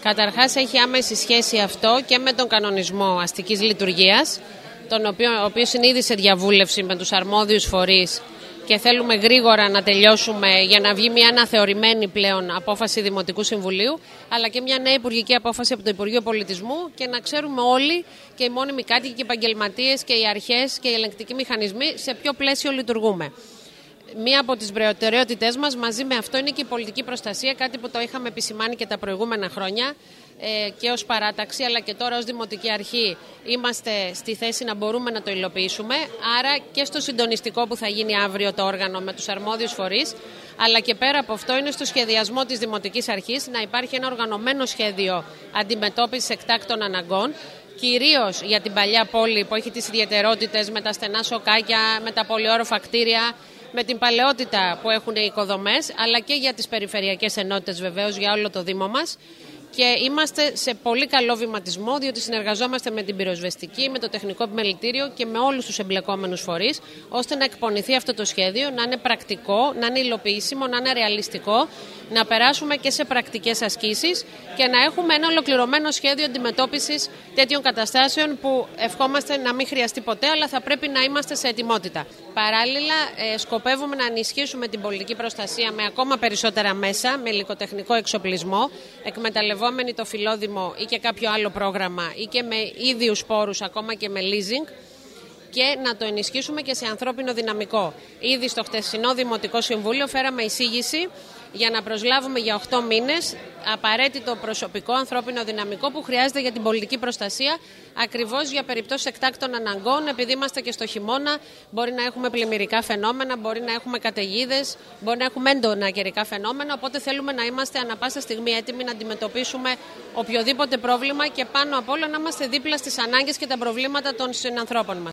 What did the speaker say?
Καταρχάς έχει άμεση σχέση αυτό και με τον κανονισμό αστικής λειτουργίας, ο οποίος είναι ήδη σε διαβούλευση με τους αρμόδιους φορείς και θέλουμε γρήγορα να τελειώσουμε για να βγει μια αναθεωρημένη πλέον απόφαση Δημοτικού Συμβουλίου, αλλά και μια νέα υπουργική απόφαση από το Υπουργείο Πολιτισμού και να ξέρουμε όλοι, και οι μόνιμοι κάτοικοι και οι επαγγελματίες και οι αρχές και οι ελεγκτικοί μηχανισμοί, σε ποιο πλαίσιο λειτουργούμε. Μία από τις προτεραιότητές μας μαζί με αυτό είναι και η πολιτική προστασία, κάτι που το είχαμε επισημάνει και τα προηγούμενα χρόνια και ως παράταξη, αλλά και τώρα ως Δημοτική Αρχή είμαστε στη θέση να μπορούμε να το υλοποιήσουμε. Άρα και στο συντονιστικό που θα γίνει αύριο το όργανο με τους αρμόδιους φορείς, αλλά και πέρα από αυτό είναι στο σχεδιασμό της Δημοτικής Αρχής να υπάρχει ένα οργανωμένο σχέδιο αντιμετώπισης εκτάκτων αναγκών, κυρίως για την παλιά πόλη που έχει τις ιδιαιτερότητες με τα στενά σοκάκια, με τα πολυόροφα κτίρια, με την παλαιότητα που έχουν οι οικοδομές, αλλά και για τις περιφερειακές ενότητες βεβαίως, για όλο το Δήμο μας. Και είμαστε σε πολύ καλό βηματισμό, διότι συνεργαζόμαστε με την πυροσβεστική, με το τεχνικό επιμελητήριο και με όλους τους εμπλεκόμενους φορείς, ώστε να εκπονηθεί αυτό το σχέδιο, να είναι πρακτικό, να είναι υλοποιήσιμο, να είναι ρεαλιστικό, να περάσουμε και σε πρακτικές ασκήσεις και να έχουμε ένα ολοκληρωμένο σχέδιο αντιμετώπισης τέτοιων καταστάσεων που ευχόμαστε να μην χρειαστεί ποτέ, αλλά θα πρέπει να είμαστε σε ετοιμότητα. Παράλληλα, σκοπεύουμε να ενισχύσουμε την πολιτική προστασία με ακόμα περισσότερα μέσα, με υλικοτεχνικό εξοπλισμό, εκμεταλλευόμενοι το Φιλόδημο ή και κάποιο άλλο πρόγραμμα ή και με ίδιους πόρους, ακόμα και με leasing, και να το ενισχύσουμε και σε ανθρώπινο δυναμικό. Ήδη στο χτεσινό Δημοτικό Συμβούλιο φέραμε εισήγηση για να προσλάβουμε για 8 μήνες απαραίτητο προσωπικό ανθρώπινο δυναμικό που χρειάζεται για την πολιτική προστασία, ακριβώς για περιπτώσεις εκτάκτων αναγκών, επειδή είμαστε και στο χειμώνα, μπορεί να έχουμε πλημμυρικά φαινόμενα, μπορεί να έχουμε καταιγίδες, μπορεί να έχουμε έντονα καιρικά φαινόμενα, οπότε θέλουμε να είμαστε ανά πάσα στιγμή έτοιμοι να αντιμετωπίσουμε οποιοδήποτε πρόβλημα και πάνω απ' όλα να είμαστε δίπλα στις ανάγκες και τα προβλήματα των συνανθρώπων μας.